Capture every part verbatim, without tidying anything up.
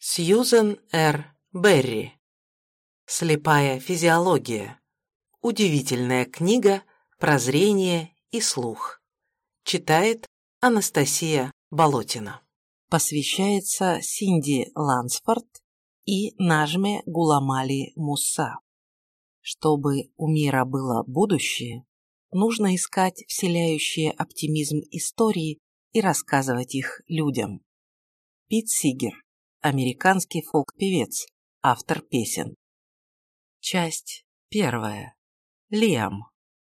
Сьюзен Р. Берри. Слепая физиология. Удивительная книга про зрение и слух. Читает Анастасия Болотина. Посвящается Синди Лансфорд и Нажме Гуламали Муса. Чтобы у мира было будущее, нужно искать вселяющие оптимизм истории и рассказывать их людям. Пит Сигер. Американский фолк-певец, автор песен. Часть первая. Лиам.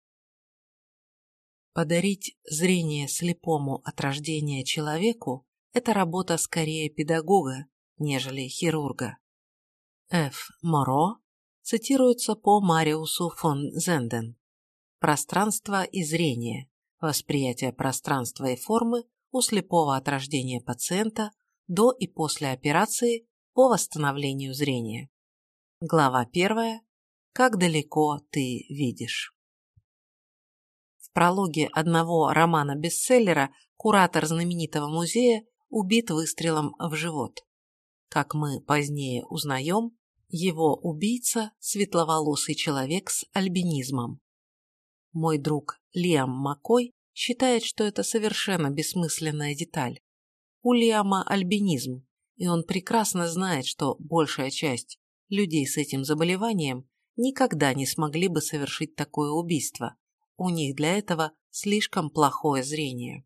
Подарить зрение слепому от рождения человеку – это работа скорее педагога, нежели хирурга. Ф. Моро цитируется по Мариусу фон Зенден. Пространство и зрение. Восприятие пространства и формы у слепого от рождения пациента до и после операции по восстановлению зрения. Глава первая. Как далеко ты видишь? В прологе одного романа-бестселлера куратор знаменитого музея убит выстрелом в живот. Как мы позднее узнаем, его убийца – светловолосый человек с альбинизмом. Мой друг Лиам Маккой считает, что это совершенно бессмысленная деталь. У Лиама альбинизм, и он прекрасно знает, что большая часть людей с этим заболеванием никогда не смогли бы совершить такое убийство. У них для этого слишком плохое зрение.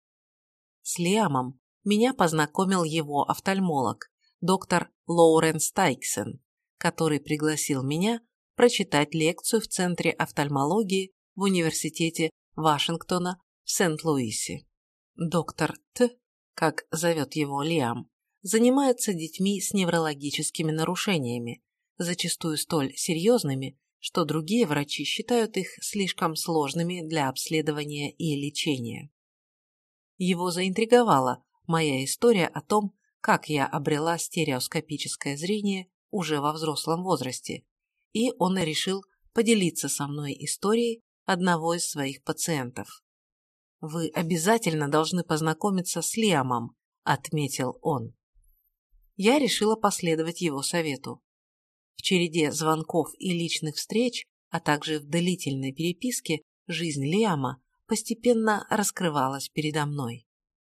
С Лиамом меня познакомил его офтальмолог, доктор Лоуренс Тайксен, который пригласил меня прочитать лекцию в Центре офтальмологии в Университете Вашингтона в Сент-Луисе. Доктор Т, как зовет его Лиам, занимается детьми с неврологическими нарушениями, зачастую столь серьезными, что другие врачи считают их слишком сложными для обследования и лечения. Его заинтриговала моя история о том, как я обрела стереоскопическое зрение уже во взрослом возрасте, и он решил поделиться со мной историей одного из своих пациентов. «Вы обязательно должны познакомиться с Лиамом», — отметил он. Я решила последовать его совету. В череде звонков и личных встреч, а также в длительной переписке, жизнь Лиама постепенно раскрывалась передо мной.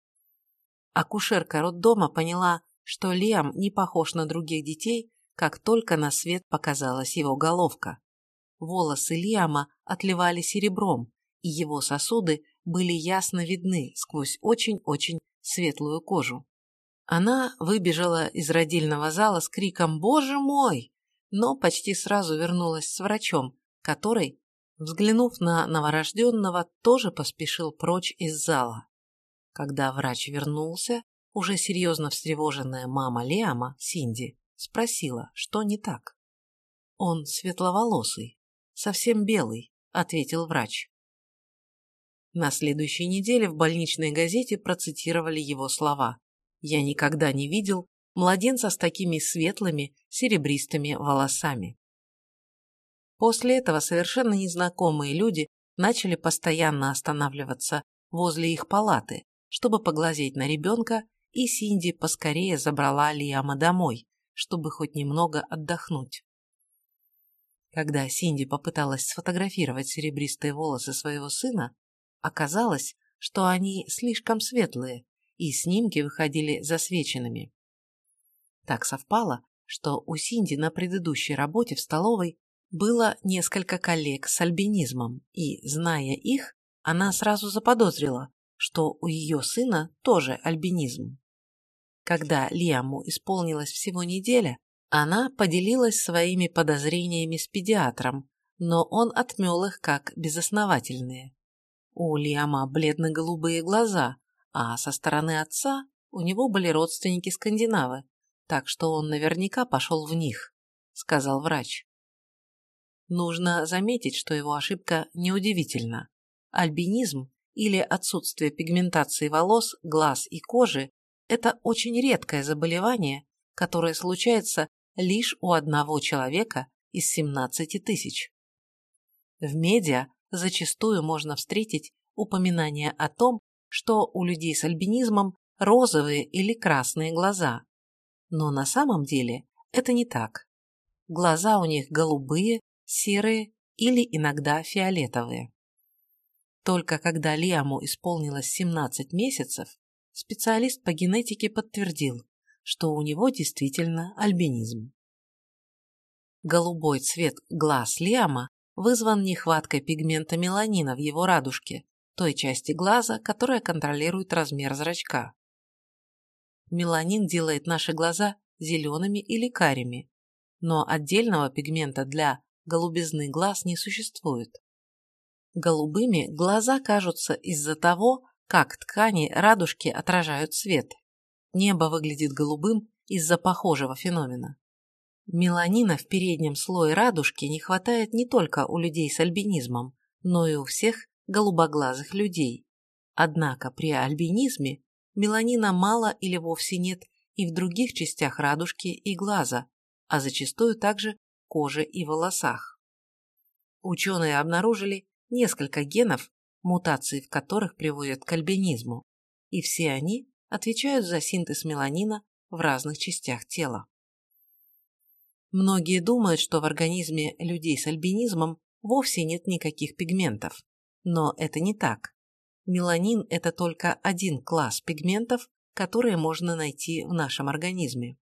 Акушерка роддома поняла, что Лиам не похож на других детей, как только на свет показалась его головка. Волосы Лиама отливали серебром, и его сосуды были ясно видны сквозь очень-очень светлую кожу. Она выбежала из родильного зала с криком «Боже мой!», но почти сразу вернулась с врачом, который, взглянув на новорожденного, тоже поспешил прочь из зала. Когда врач вернулся, уже серьезно встревоженная мама Лиама, Синди, спросила, что не так. «Он светловолосый, совсем белый», — ответил врач. На следующей неделе в больничной газете процитировали его слова. «Я никогда не видел младенца с такими светлыми, серебристыми волосами». После этого совершенно незнакомые люди начали постоянно останавливаться возле их палаты, чтобы поглазеть на ребенка, и Синди поскорее забрала Лиама домой, чтобы хоть немного отдохнуть. Когда Синди попыталась сфотографировать серебристые волосы своего сына, оказалось, что они слишком светлые, и снимки выходили засвеченными. Так совпало, что у Синди на предыдущей работе в столовой было несколько коллег с альбинизмом, и, зная их, она сразу заподозрила, что у ее сына тоже альбинизм. Когда Лиаму исполнилось всего неделя, она поделилась своими подозрениями с педиатром, но он отмел их как безосновательные. У Лиама бледно-голубые глаза, а со стороны отца у него были родственники-скандинавы, так что он наверняка пошел в них, сказал врач. Нужно заметить, что его ошибка неудивительна. Альбинизм или отсутствие пигментации волос, глаз и кожи – это очень редкое заболевание, которое случается лишь у одного человека из семнадцати тысяч. В медиа зачастую можно встретить упоминание о том, что у людей с альбинизмом розовые или красные глаза. Но на самом деле это не так. Глаза у них голубые, серые или иногда фиолетовые. Только когда Лиаму исполнилось семнадцать месяцев, специалист по генетике подтвердил, что у него действительно альбинизм. Голубой цвет глаз Лиама вызван нехваткой пигмента меланина в его радужке, той части глаза, которая контролирует размер зрачка. Меланин делает наши глаза зелеными или карими, но отдельного пигмента для голубизны глаз не существует. Голубыми глаза кажутся из-за того, как ткани радужки отражают свет. Небо выглядит голубым из-за похожего феномена. Меланина в переднем слое радужки не хватает не только у людей с альбинизмом, но и у всех голубоглазых людей. Однако при альбинизме меланина мало или вовсе нет и в других частях радужки и глаза, а зачастую также коже и волосах. Ученые обнаружили несколько генов, мутации в которых приводят к альбинизму, и все они отвечают за синтез меланина в разных частях тела. Многие думают, что в организме людей с альбинизмом вовсе нет никаких пигментов, но это не так. Меланин – это только один класс пигментов, которые можно найти в нашем организме.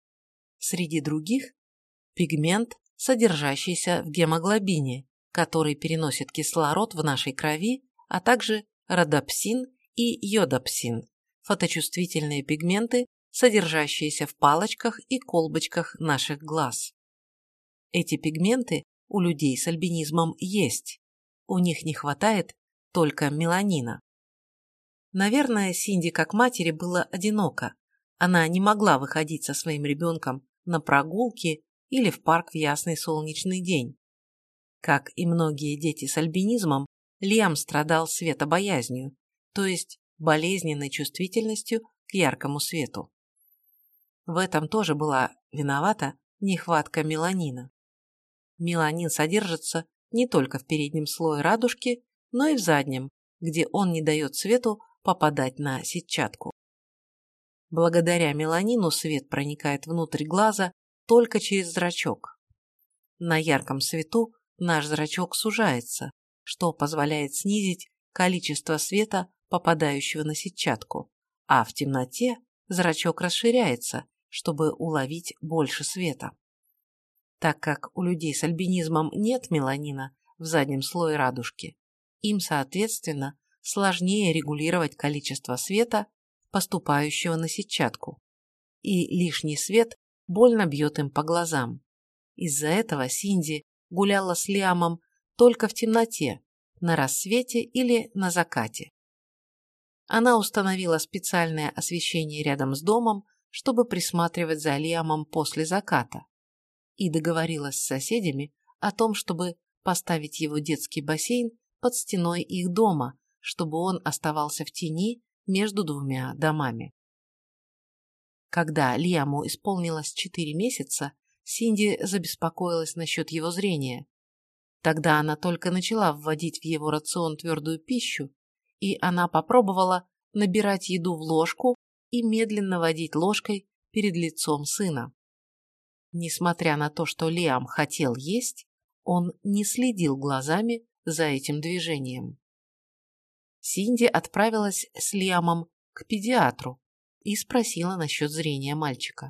Среди других – пигмент, содержащийся в гемоглобине, который переносит кислород в нашей крови, а также родопсин и йодопсин – фоточувствительные пигменты, содержащиеся в палочках и колбочках наших глаз. Эти пигменты у людей с альбинизмом есть, у них не хватает только меланина. Наверное, Синди как матери было одиноко, она не могла выходить со своим ребенком на прогулки или в парк в ясный солнечный день. Как и многие дети с альбинизмом, Лиам страдал светобоязнью, то есть болезненной чувствительностью к яркому свету. В этом тоже была виновата нехватка меланина. Меланин содержится не только в переднем слое радужки, но и в заднем, где он не дает свету попадать на сетчатку. Благодаря меланину свет проникает внутрь глаза только через зрачок. На ярком свету наш зрачок сужается, что позволяет снизить количество света, попадающего на сетчатку, а в темноте зрачок расширяется, чтобы уловить больше света. Так как у людей с альбинизмом нет меланина в заднем слое радужки, им, соответственно, сложнее регулировать количество света, поступающего на сетчатку, и лишний свет больно бьет им по глазам. Из-за этого Синди гуляла с Лиамом только в темноте, на рассвете или на закате. Она установила специальное освещение рядом с домом, чтобы присматривать за Лиамом после заката, и договорилась с соседями о том, чтобы поставить его детский бассейн под стеной их дома, чтобы он оставался в тени между двумя домами. Когда Лиаму исполнилось четыре месяца, Синди забеспокоилась насчет его зрения. Тогда она только начала вводить в его рацион твердую пищу, и она попробовала набирать еду в ложку и медленно водить ложкой перед лицом сына. Несмотря на то, что Лиам хотел есть, он не следил глазами за этим движением. Синди отправилась с Лиамом к педиатру и спросила насчет зрения мальчика.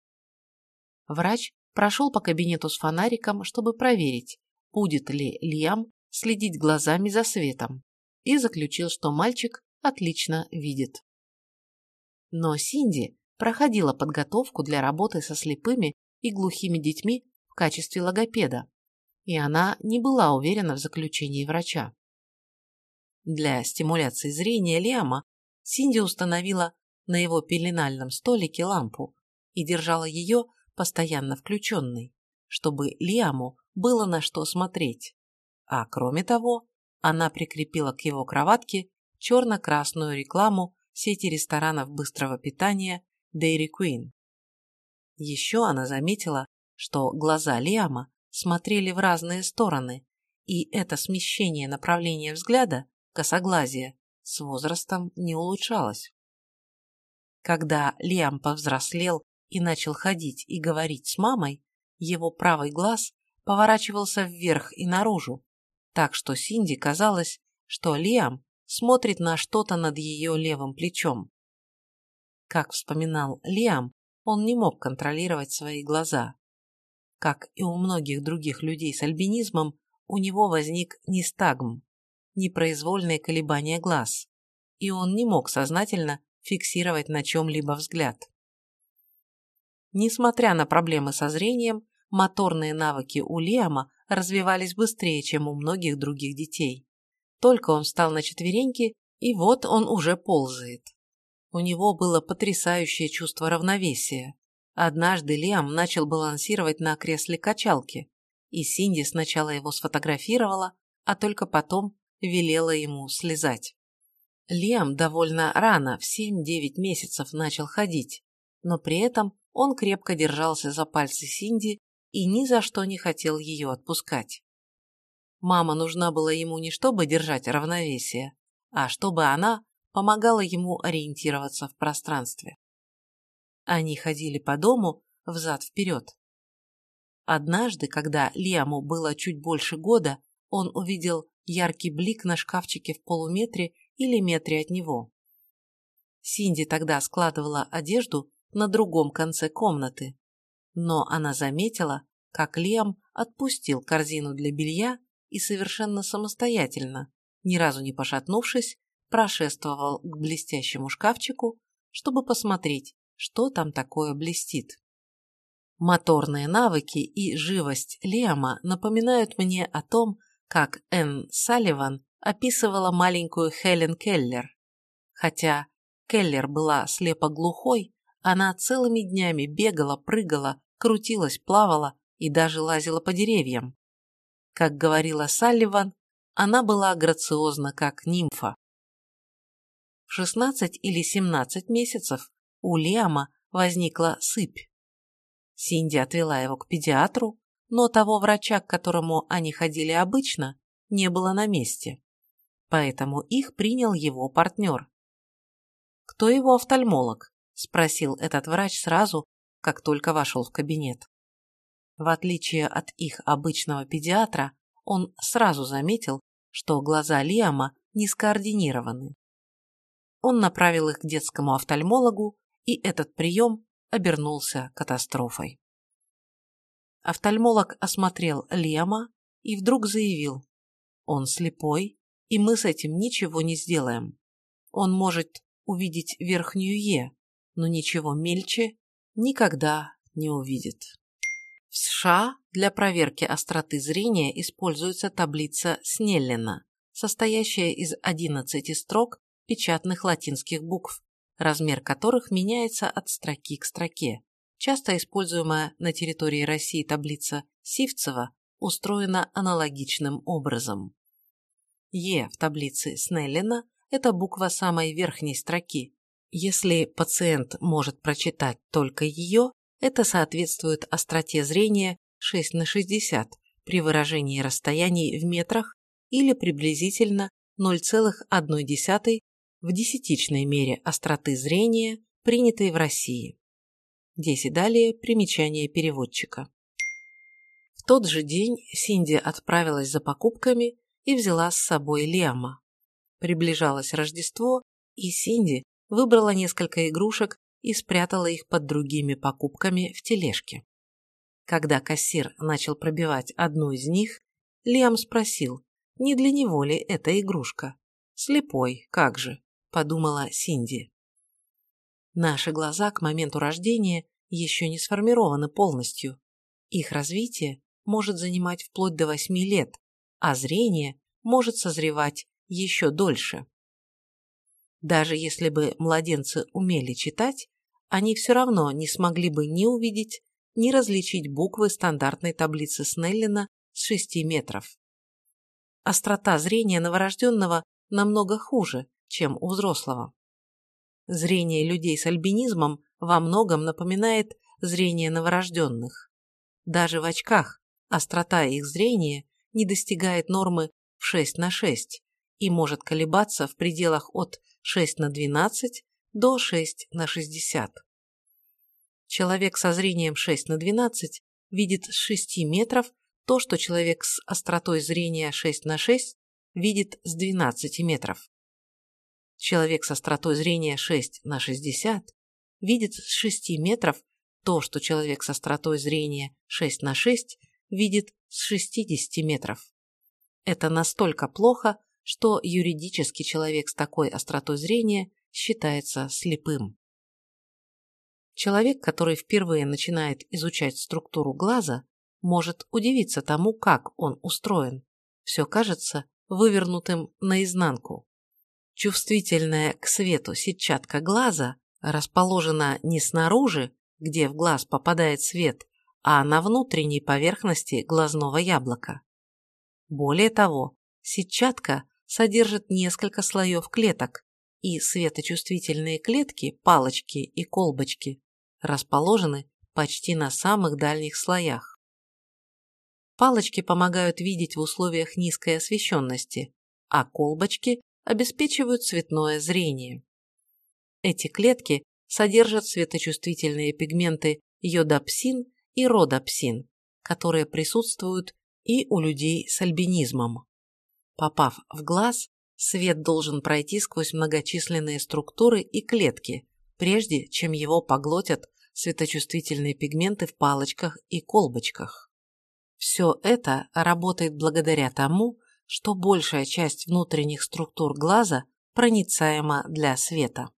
Врач прошел по кабинету с фонариком, чтобы проверить, будет ли Лиам следить глазами за светом, и заключил, что мальчик отлично видит. Но Синди проходила подготовку для работы со слепыми и глухими детьми в качестве логопеда, и она не была уверена в заключении врача. Для стимуляции зрения Лиама Синди установила на его пеленальном столике лампу и держала ее постоянно включенной, чтобы Лиаму было на что смотреть. А кроме того, она прикрепила к его кроватке черно-красную рекламу сети ресторанов быстрого питания Dairy Queen. Еще она заметила, что глаза Лиама смотрели в разные стороны, и это смещение направления взгляда, косоглазие, с возрастом не улучшалось. Когда Лиам повзрослел и начал ходить и говорить с мамой, его правый глаз поворачивался вверх и наружу, так что Синди казалось, что Лиам смотрит на что-то над ее левым плечом. Как вспоминал Лиам, он не мог контролировать свои глаза. Как и у многих других людей с альбинизмом, у него возник нистагм, непроизвольные колебания глаз, и он не мог сознательно фиксировать на чем-либо взгляд. Несмотря на проблемы со зрением, моторные навыки у Лиама развивались быстрее, чем у многих других детей. Только он встал на четвереньки, и вот он уже ползает. У него было потрясающее чувство равновесия. Однажды Лиам начал балансировать на кресле качалки, и Синди сначала его сфотографировала, а только потом велела ему слезать. Лиам довольно рано, в семь-девять месяцев, начал ходить, но при этом он крепко держался за пальцы Синди и ни за что не хотел ее отпускать. Мама нужна была ему не чтобы держать равновесие, а чтобы она помогала ему ориентироваться в пространстве. Они ходили по дому взад-вперед. Однажды, когда Лиаму было чуть больше года, он увидел яркий блик на шкафчике в полуметре или метре от него. Синди тогда складывала одежду на другом конце комнаты, но она заметила, как Лиам отпустил корзину для белья и совершенно самостоятельно, ни разу не пошатнувшись, прошествовал к блестящему шкафчику, чтобы посмотреть, что там такое блестит. Моторные навыки и живость Лиама напоминают мне о том, как Энн Салливан описывала маленькую Хелен Келлер. Хотя Келлер была слепоглухой, она целыми днями бегала, прыгала, крутилась, плавала и даже лазила по деревьям. Как говорила Салливан, она была грациозна, как нимфа. В шестнадцать или семнадцать месяцев у Лиама возникла сыпь. Синди отвела его к педиатру, но того врача, к которому они ходили обычно, не было на месте. Поэтому их принял его партнер. «Кто его офтальмолог?» – спросил этот врач сразу, как только вошел в кабинет. В отличие от их обычного педиатра, он сразу заметил, что глаза Лиама не скоординированы. Он направил их к детскому офтальмологу, и этот прием обернулся катастрофой. Офтальмолог осмотрел Лиама и вдруг заявил: «Он слепой, и мы с этим ничего не сделаем. Он может увидеть верхнюю «е», но ничего мельче никогда не увидит». В США для проверки остроты зрения используется таблица Снеллина, состоящая из одиннадцати строк печатных латинских букв, размер которых меняется от строки к строке. Часто используемая на территории России таблица Сивцева устроена аналогичным образом. «Е» в таблице Снеллина – это буква самой верхней строки. Если пациент может прочитать только ее, это соответствует остроте зрения шесть на шестьдесят при выражении расстояний в метрах или приблизительно ноль целых одна десятая в десятичной мере остроты зрения, принятой в России. Здесь и далее примечание переводчика. В тот же день Синди отправилась за покупками и взяла с собой Лиама. Приближалось Рождество, и Синди выбрала несколько игрушек и спрятала их под другими покупками в тележке. Когда кассир начал пробивать одну из них, Лиам спросил, не для него ли эта игрушка. «Слепой, как же», – подумала Синди. Наши глаза к моменту рождения еще не сформированы полностью. Их развитие может занимать вплоть до восьми лет, а зрение может созревать еще дольше. Даже если бы младенцы умели читать, они все равно не смогли бы ни увидеть, ни различить буквы стандартной таблицы Снеллина с шести метров. Острота зрения новорожденного намного хуже, чем у взрослого. Зрение людей с альбинизмом во многом напоминает зрение новорожденных. Даже в очках острота их зрения не достигает нормы в шесть на шесть и может колебаться в пределах от шесть на двенадцать до шесть на шестьдесят. Человек со зрением шесть на двенадцать видит с шести метров то, что человек с остротой зрения шесть на шесть видит с двенадцати метров. Человек с остротой зрения шесть на шестьдесят видит с шести метров то, что человек с остротой зрения шесть на шесть видит с шестидесяти метров. Это настолько плохо, что юридически человек с такой остротой зрения считается слепым. Человек, который впервые начинает изучать структуру глаза, может удивиться тому, как он устроен. Все кажется вывернутым наизнанку. Чувствительная к свету сетчатка глаза расположена не снаружи, где в глаз попадает свет, а на внутренней поверхности глазного яблока. Более того, сетчатка содержит несколько слоев клеток, и светочувствительные клетки, палочки и колбочки расположены почти на самых дальних слоях. Палочки помогают видеть в условиях низкой освещенности, а колбочки обеспечивают цветное зрение. Эти клетки содержат светочувствительные пигменты йодопсин и родопсин, которые присутствуют и у людей с альбинизмом. Попав в глаз, свет должен пройти сквозь многочисленные структуры и клетки, прежде чем его поглотят светочувствительные пигменты в палочках и колбочках. Все это работает благодаря тому, что большая часть внутренних структур глаза проницаема для света.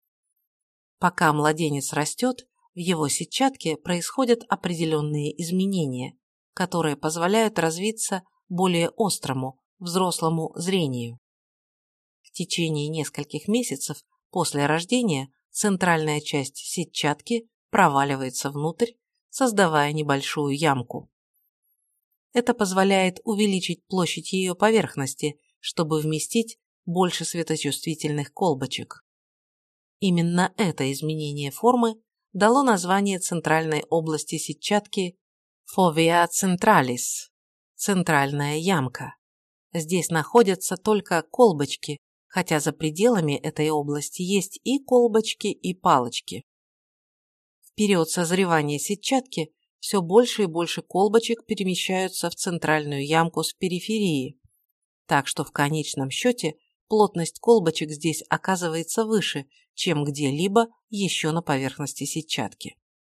Пока младенец растет, в его сетчатке происходят определенные изменения, которые позволяют развиться более острому, взрослому зрению. В течение нескольких месяцев после рождения центральная часть сетчатки проваливается внутрь, создавая небольшую ямку. Это позволяет увеличить площадь ее поверхности, чтобы вместить больше светочувствительных колбочек. Именно это изменение формы дало название центральной области сетчатки fovea centralis – центральная ямка. Здесь находятся только колбочки, хотя за пределами этой области есть и колбочки, и палочки. В период созревания сетчатки все больше и больше колбочек перемещаются в центральную ямку с периферии, так что в конечном счете плотность колбочек здесь оказывается выше, чем где-либо еще на поверхности сетчатки.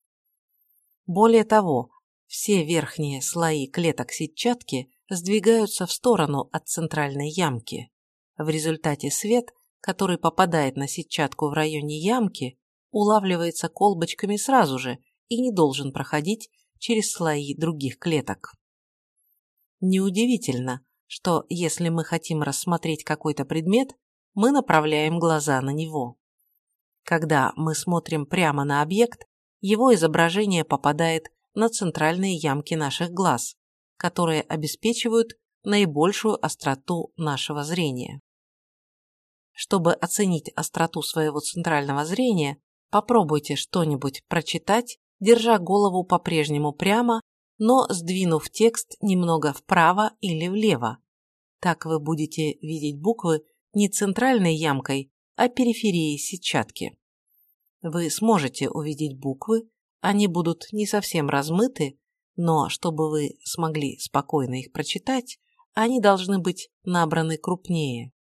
Более того, все верхние слои клеток сетчатки сдвигаются в сторону от центральной ямки. В результате свет, который попадает на сетчатку в районе ямки, улавливается колбочками сразу же и не должен проходить через слои других клеток. Неудивительно, что если мы хотим рассмотреть какой-то предмет, мы направляем глаза на него. Когда мы смотрим прямо на объект, его изображение попадает на центральные ямки наших глаз, которые обеспечивают наибольшую остроту нашего зрения. Чтобы оценить остроту своего центрального зрения, попробуйте что-нибудь прочитать, держа голову по-прежнему прямо, но сдвинув текст немного вправо или влево. Так вы будете видеть буквы не центральной ямкой, а периферией сетчатки. Вы сможете увидеть буквы, они будут не совсем размыты, но чтобы вы смогли спокойно их прочитать, они должны быть набраны крупнее.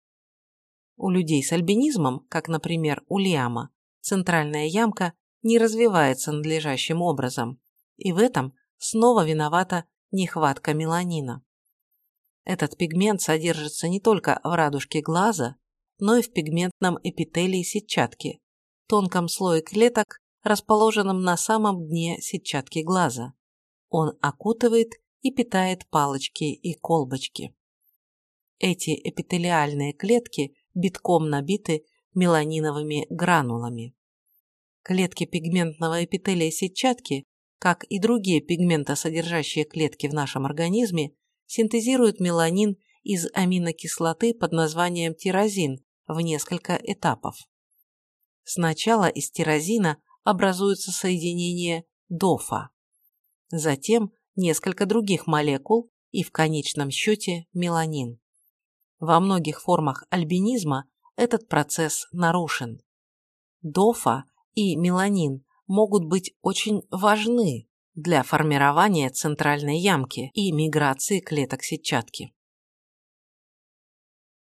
У людей с альбинизмом, как, например, у Лиама, центральная ямка не развивается надлежащим образом, и в этом снова виновата нехватка меланина. Этот пигмент содержится не только в радужке глаза, но и в пигментном эпителии сетчатки, тонком слое клеток, расположенном на самом дне сетчатки глаза. Он окутывает и питает палочки и колбочки. Эти эпителиальные клетки битком набиты меланиновыми гранулами. Клетки пигментного эпителия сетчатки, как и другие пигментосодержащие клетки в нашем организме, синтезируют меланин из аминокислоты под названием тирозин в несколько этапов. Сначала из тирозина образуется соединение дофа, затем несколько других молекул и в конечном счете меланин. Во многих формах альбинизма этот процесс нарушен. Дофа и меланин могут быть очень важны для формирования центральной ямки и миграции клеток сетчатки.